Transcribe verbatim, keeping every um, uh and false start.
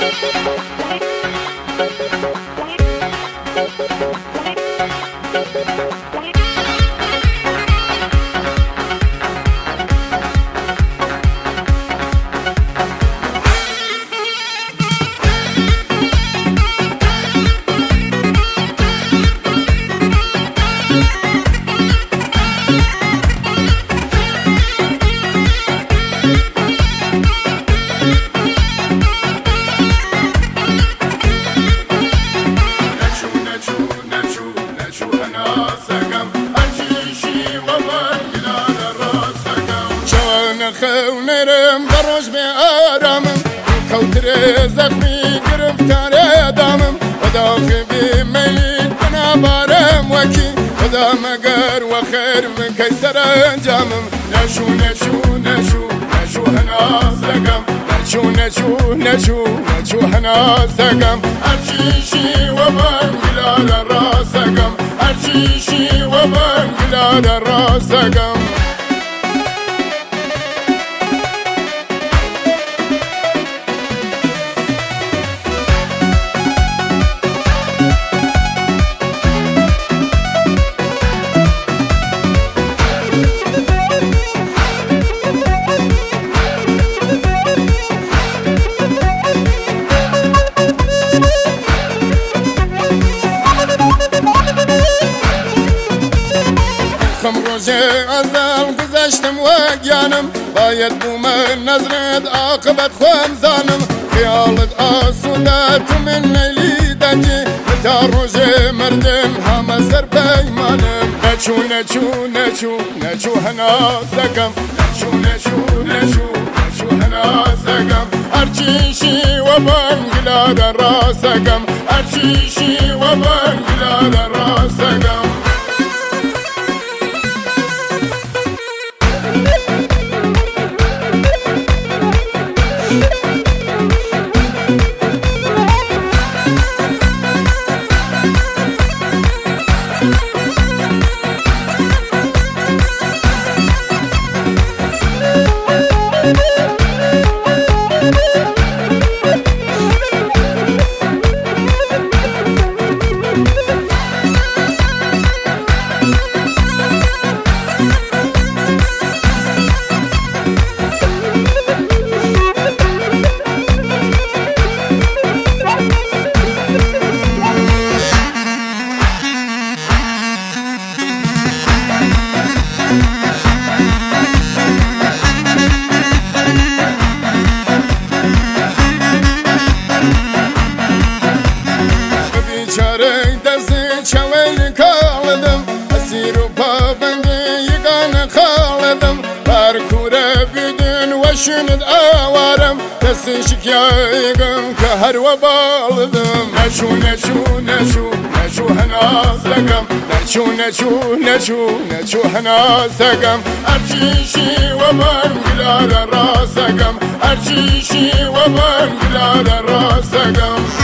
خونرم دروش به آرامم کوتر زخمی گرفتار دامم خدا خبی میلید بنابارم وکی خدا مگر و خیر من کیسر انجامم نشو نشو نشو نشو هنا سقم نشو نشو نشو نشو هنا سقم ارشیشی و من گلال راسقم ارشیشی و من گلال راسقم روزه ازل گذشتم و گیانم باید بو من نظرت عاقبت خوام زانم خیالت آسوده تو من نیلی دنجی تا روزه مردم همه سر پیمانم نچو نچو نچو نچو هنا سکم نچو نچو نچو نچو هنا سکم ارچیشی و من گلاد راسکم ارچیشی و من گلاد راسکم شند آوارم دست شکایگم که هر و بالدم نشو نشو نشو نشو هنا سقم نشو نشو نشو نشو هنا سقم ارچیشی و من گلال راسقم ارچیشی و من گلال راسقم